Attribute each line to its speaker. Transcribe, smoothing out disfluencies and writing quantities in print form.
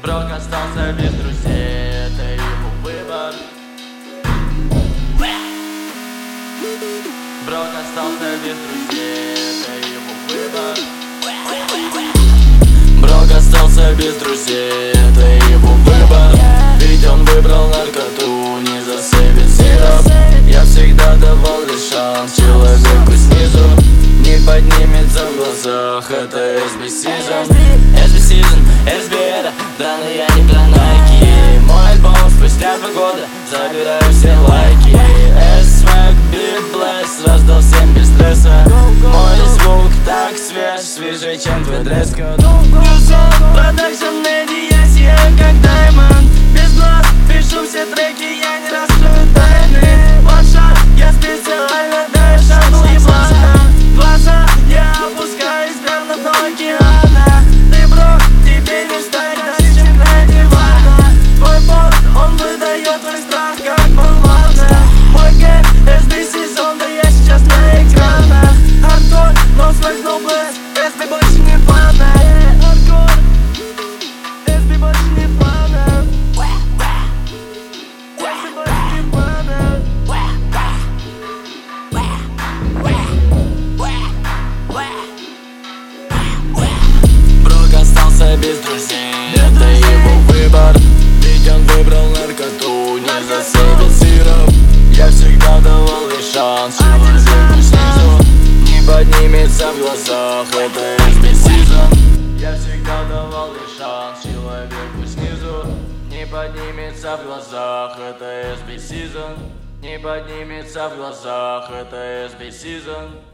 Speaker 1: Брок остался без друзей, это его выбор. Брок остался без друзей, это его выбор. Брок остался без друзей, это его выбор. Ведь он выбрал наркоту, не засейвит сироп. Я всегда давал лишь шанс человеку снизу. Не поднимется в глазах, это SB Season. SB Season, SB это, да, но я не про Nike. Мой альбом спустя 2 года, забираю все лайки. S-Swag, Beat Blast, раздал всем без стресса. Мой звук так свеж, свежее, чем твой дресс-код. Продакшн Эдди, я сияю как Даймонд. Без глаз пишу все треки, я не раскрою тайны. Ваншот, я специально даю шанс еблана. Глаза я опускаюсь прямо на дно океана. Ты брок, тебе не встать, даже чем на дивана. Твой бот, он выдает твой страх как Марлана. Мой гэп, SB Season, да я сейчас на экранах. Хардкор, но смахнул блэс, SB больше не фана. Хардкор, SB больше не фана. SB больше не фана. Брок остался без друзей, это его выбор. Ведь он выбрал наркоту, не засейвит сироп. Я всегда давал лишь шанс человеку снизу. Не поднимется в глазах, это SB Season. Я всегда давал лишь шанс человеку снизу. Не поднимется в глазах, это SB Season. Не поднимется в глазах, это SB Season.